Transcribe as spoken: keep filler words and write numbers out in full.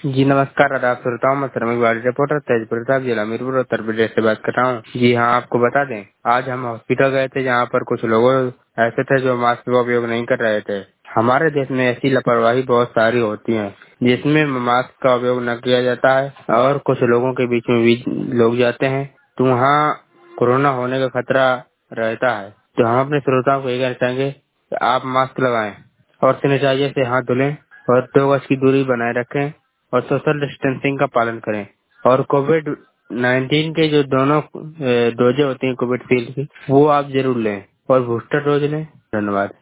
जी नमस्कार, आदाब श्रोताओं, मैं श्रमिक वाली रिपोर्टर तेज प्रताप, जिला मीरपुर, उत्तर प्रदेश से बात कर रहा हूँ। जी हाँ, आपको बता दें, आज हम हॉस्पिटल गए थे जहाँ पर कुछ लोग ऐसे थे जो मास्क का उपयोग नहीं कर रहे थे। हमारे देश में ऐसी लापरवाही बहुत सारी होती है जिसमें मास्क का उपयोग न किया जाता है और कुछ लोगों के बीच में भी लोग जाते हैं तो वहाँ कोरोना होने का खतरा रहता है। तो हम अपने श्रोताओं को ये कहना चाहेंगे कि आप मास्क लगाएं और सैनिटाइजर से हाथ धुलें और दो गज की दूरी बनाए रखें और सोशल डिस्टेंसिंग का पालन करें। और कोविड नाइन्टीन के जो दोनों अ, डोजें होती हैं कोविड शील्ड की, वो आप जरूर लें और बूस्टर डोज लें। धन्यवाद।